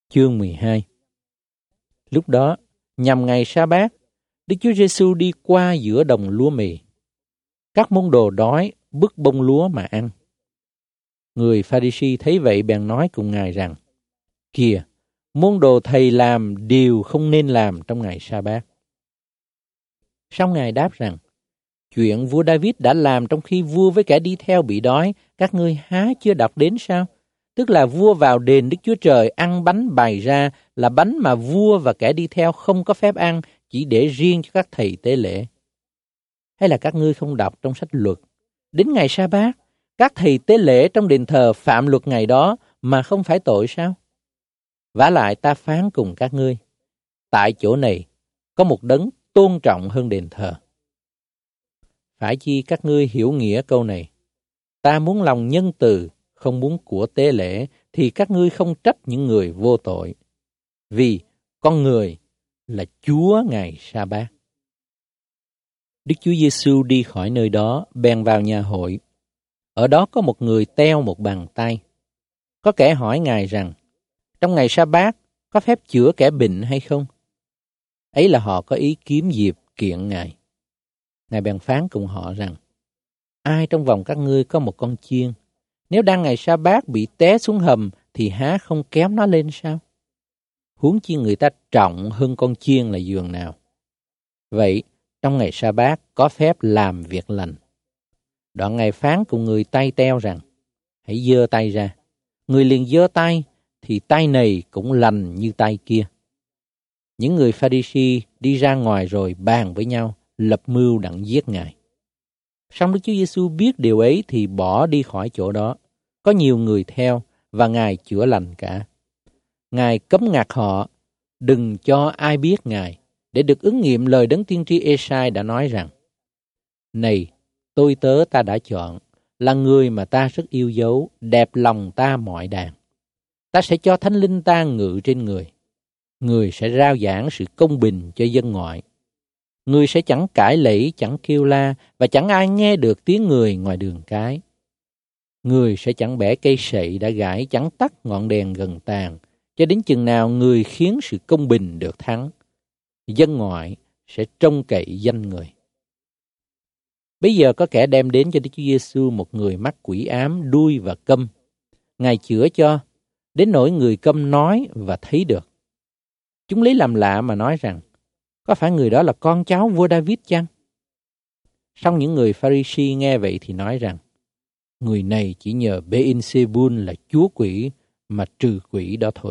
Chương 12. Lúc đó, nhằm ngày sa-bát, Đức Chúa Giêsu đi qua giữa đồng lúa mì. Các môn đồ đói bứt bông lúa mà ăn. Người Pha-ri-si thấy vậy bèn nói cùng Ngài rằng: Kìa, môn đồ thầy làm điều không nên làm trong ngày sa-bát. Song Ngài đáp rằng: Chuyện vua David đã làm trong khi vua với kẻ đi theo bị đói, các ngươi há chưa đọc đến sao? Tức là vua vào đền Đức Chúa Trời ăn bánh bày ra là bánh mà vua và kẻ đi theo không có phép ăn, chỉ để riêng cho các thầy tế lễ. Hay là các ngươi không đọc trong sách luật, đến ngày sa-bát, các thầy tế lễ trong đền thờ phạm luật ngày đó mà không phải tội sao? Vả lại ta phán cùng các ngươi, tại chỗ này có một đấng tôn trọng hơn đền thờ. Phải chi các ngươi hiểu nghĩa câu này? Ta muốn lòng nhân từ, không muốn của tế lễ, thì các ngươi không trách những người vô tội. Vì con người là Chúa ngày sa-bát. Đức Chúa Giêsu đi khỏi nơi đó, bèn vào nhà hội. Ở đó có một người teo một bàn tay. Có kẻ hỏi Ngài rằng: trong ngày sa-bát có phép chữa kẻ bệnh hay không? Ấy là họ có ý kiếm dịp kiện Ngài. Ngài bèn phán cùng họ rằng: ai trong vòng các ngươi có một con chiên, nếu đang ngày sa-bát bị té xuống hầm thì há không kéo nó lên sao? Huống chi người ta trọng hơn con chiên là giường nào. Vậy trong ngày sa-bát có phép làm việc lành. Đoạn Ngài phán cùng người tay teo rằng: hãy giơ tay ra. Người liền giơ tay, thì tay này cũng lành như tay kia. Những người Pha-ri-si đi ra ngoài rồi bàn với nhau, lập mưu đặng giết Ngài. Song Đức Chúa Giêsu biết điều ấy thì bỏ đi khỏi chỗ đó. Có nhiều người theo và Ngài chữa lành cả. Ngài cấm ngặt họ đừng cho ai biết Ngài, để được ứng nghiệm lời đấng tiên tri Ê-sai đã nói rằng: này, tôi tớ ta đã chọn, là người mà ta rất yêu dấu, đẹp lòng ta mọi đàn. Ta sẽ cho Thánh Linh ta ngự trên người. Người sẽ rao giảng sự công bình cho dân ngoại. Người sẽ chẳng cãi lẫy, chẳng kêu la, và chẳng ai nghe được tiếng người ngoài đường cái. Người sẽ chẳng bẻ cây sậy đã gãi, chẳng tắt ngọn đèn gần tàn, cho đến chừng nào người khiến sự công bình được thắng. Dân ngoại sẽ trông cậy danh người. Bây giờ có kẻ đem đến cho Đức Chúa Giêsu một người mắc quỷ ám, đuôi và câm. Ngài chữa cho, đến nỗi người câm nói và thấy được. Chúng lấy làm lạ mà nói rằng: có phải người đó là con cháu vua David chăng? Song những người Pha-ri-si nghe vậy thì nói rằng: người này chỉ nhờ Bê-in-sê-bun là chúa quỷ mà trừ quỷ đó thôi.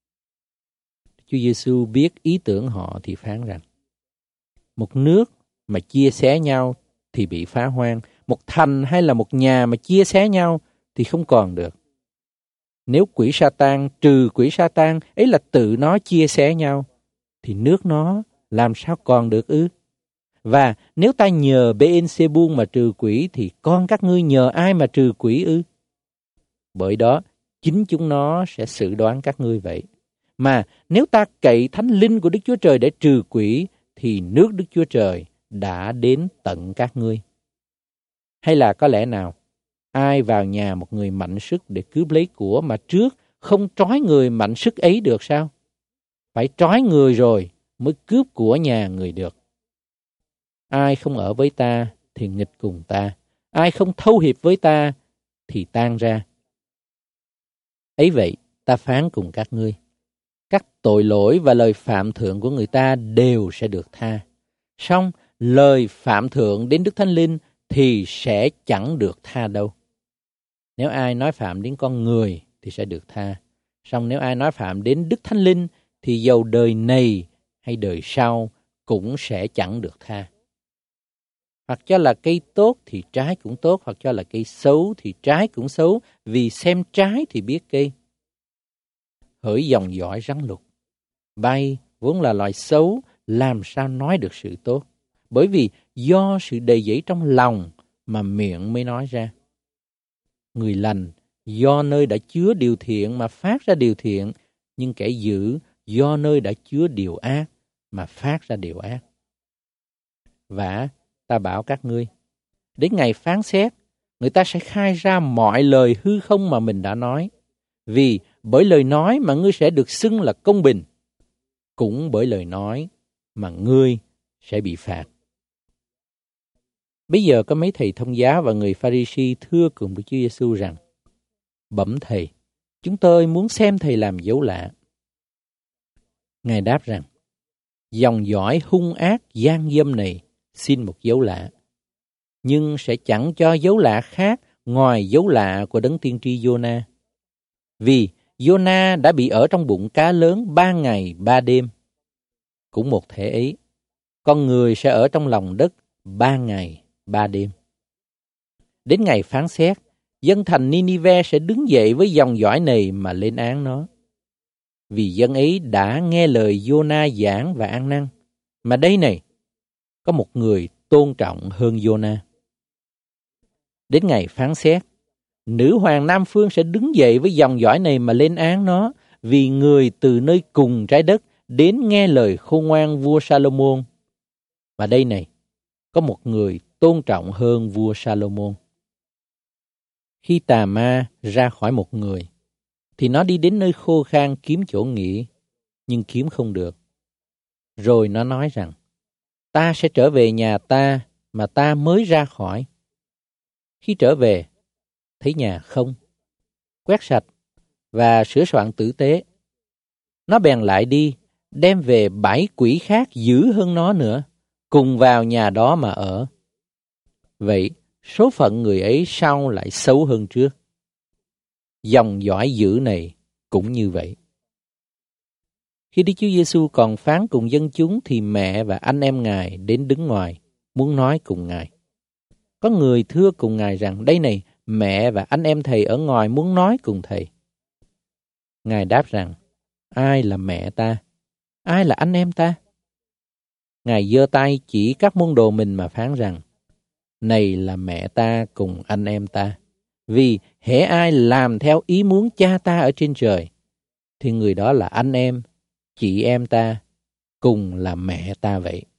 Chúa Giêsu biết ý tưởng họ thì phán rằng: một nước mà chia xé nhau thì bị phá hoang, một thành hay là một nhà mà chia xé nhau thì không còn được. Nếu quỷ Sa-tan trừ quỷ Sa-tan, ấy là tự nó chia xé nhau, thì nước nó làm sao còn được ư? Và nếu ta nhờ Bê-in-sê-bun mà trừ quỷ, thì con các ngươi nhờ ai mà trừ quỷ ư? Bởi đó, chính chúng nó sẽ xử đoán các ngươi vậy. Mà nếu ta cậy Thánh Linh của Đức Chúa Trời để trừ quỷ, thì nước Đức Chúa Trời đã đến tận các ngươi. Hay là có lẽ nào, ai vào nhà một người mạnh sức để cướp lấy của mà trước không trói người mạnh sức ấy được sao? Phải trói người rồi mới cướp của nhà người được. Ai không ở với ta thì nghịch cùng ta, ai không thâu hiệp với ta thì tan ra. Ấy vậy, ta phán cùng các ngươi, các tội lỗi và lời phạm thượng của người ta đều sẽ được tha. Song lời phạm thượng đến Đức Thánh Linh thì sẽ chẳng được tha đâu. Nếu ai nói phạm đến con người thì sẽ được tha. Song nếu ai nói phạm đến Đức Thánh Linh thì dầu đời này hay đời sau cũng sẽ chẳng được tha. Hoặc cho là cây tốt thì trái cũng tốt, hoặc cho là cây xấu thì trái cũng xấu, vì xem trái thì biết cây. Hỡi dòng dõi rắn lục, bay vốn là loài xấu, làm sao nói được sự tốt? Bởi vì do sự đầy dẫy trong lòng mà miệng mới nói ra. Người lành do nơi đã chứa điều thiện mà phát ra điều thiện, nhưng kẻ dữ do nơi đã chứa điều ác mà phát ra điều ác. Và ta bảo các ngươi, đến ngày phán xét, người ta sẽ khai ra mọi lời hư không mà mình đã nói. Vì bởi lời nói mà ngươi sẽ được xưng là công bình, cũng bởi lời nói mà ngươi sẽ bị phạt. Bây giờ có mấy thầy thông giá và người Pha-ri-si thưa cùng Đức Chúa Giêsu rằng: Bẩm thầy, chúng tôi muốn xem thầy làm dấu lạ. Ngài đáp rằng: Dòng dõi hung ác gian dâm này xin một dấu lạ, nhưng sẽ chẳng cho dấu lạ khác ngoài dấu lạ của đấng tiên tri Giô-na. Vì Giô-na đã bị ở trong bụng cá lớn 3 ngày 3 đêm. Cũng một thể ấy, con người sẽ ở trong lòng đất 3 ngày 3 đêm. Đến ngày phán xét, dân thành Ninive sẽ đứng dậy với dòng dõi này mà lên án nó. Vì dân ấy đã nghe lời Giô-na giảng và ăn năn. Mà đây này, có một người tôn trọng hơn Giô-na. Đến ngày phán xét, nữ hoàng Nam Phương sẽ đứng dậy với dòng dõi này mà lên án nó, vì người từ nơi cùng trái đất đến nghe lời khôn ngoan vua Salomon. Và đây này, có một người tôn trọng hơn vua Salomon. Khi tà ma ra khỏi một người, thì nó đi đến nơi khô khan kiếm chỗ nghỉ, nhưng kiếm không được. Rồi nó nói rằng: Ta sẽ trở về nhà ta mà ta mới ra khỏi. Khi trở về, thấy nhà không, quét sạch và sửa soạn tử tế. Nó bèn lại đi, đem về 7 quỷ khác dữ hơn nó nữa, cùng vào nhà đó mà ở. Vậy, số phận người ấy sau lại xấu hơn trước. Dòng dõi dữ này cũng như vậy. Khi Đức Chúa Giêsu còn phán cùng dân chúng thì mẹ và anh em Ngài đến đứng ngoài, muốn nói cùng Ngài. Có người thưa cùng Ngài rằng: Đây này, mẹ và anh em thầy ở ngoài muốn nói cùng thầy. Ngài đáp rằng: Ai là mẹ ta? Ai là anh em ta? Ngài giơ tay chỉ các môn đồ mình mà phán rằng: Này là mẹ ta cùng anh em ta. Vì hễ ai làm theo ý muốn Cha ta ở trên trời, thì người đó là anh em, chị em ta, cùng là mẹ ta vậy.